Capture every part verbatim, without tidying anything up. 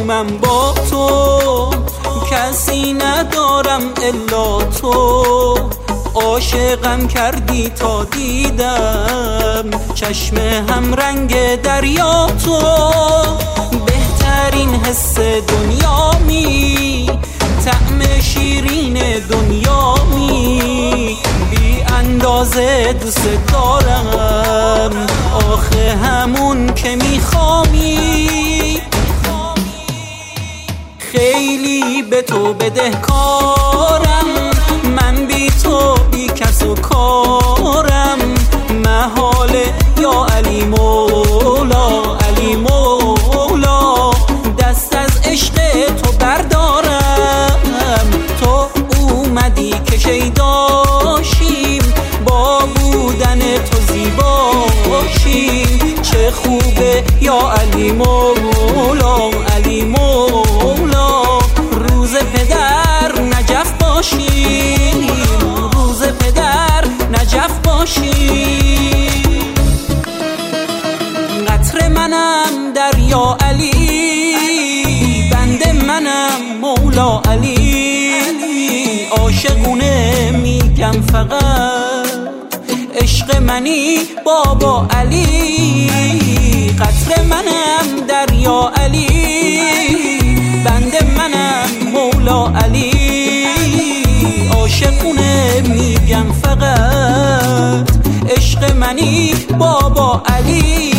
من با تو، کسی ندارم الا تو. عاشقم کردی تا دیدم چشم هم رنگ دریا تو. بهترین حس دنیا می، طعم شیرین دنیا می، بی اندازه دوست دارم، آخه همون که میخوامی. خیلی به تو بدهکارم، من بی تو بی کس و کارم. محاله یا علی مولا، علی مولا، دست از عشق تو بردارم. تو اومدی که شیداشیم، با بودن تو زیباشیم. چه خوبه یا علی مولا، علی مولا، روز پدر نجف باشیم، روز پدر نجف باشیم. قطر منم دریا علی، بنده منم مولا علی. عاشقونه میگم فقط، عشق منی بابا علی. قطر منم دریا علی، بنده منم مولا علی. عاشقونه میگم فقط، عشق منی بابا علی.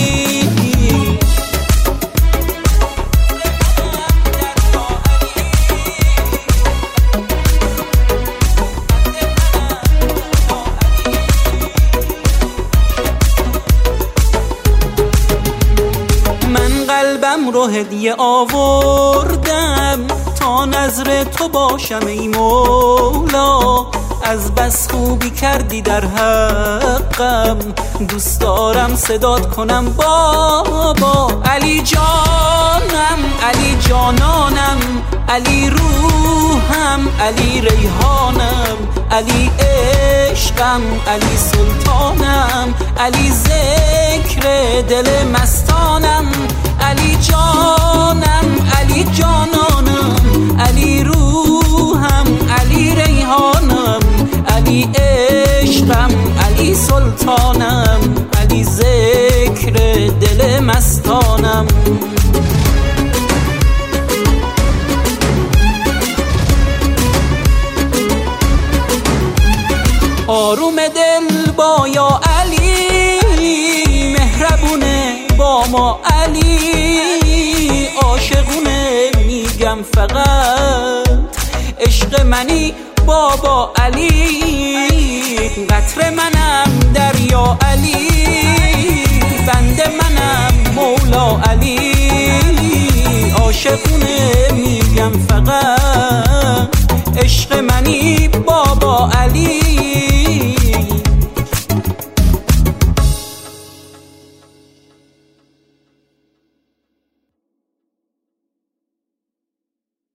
قلبم رو هدیه آوردم تا نظر تو باشم ای مولا. از بس خوبی کردی در حقم، دوست دارم صدات کنم بابا. علی جانم، علی جانانم، علی روحم، علی ریحانم، علی عشقم، علی سلطانم، علی ذکر دل مستانم. علی جانم، علی جانانم، علی روحم، علی ریحانم، علی عشقم، علی سلطانم، علی ذکر دل مستانم. آروم دل با یا علی، مهربونه با ما علی. عاشقونه میگم فقط، عشق منی بابا علی. قطر منم دریا علی،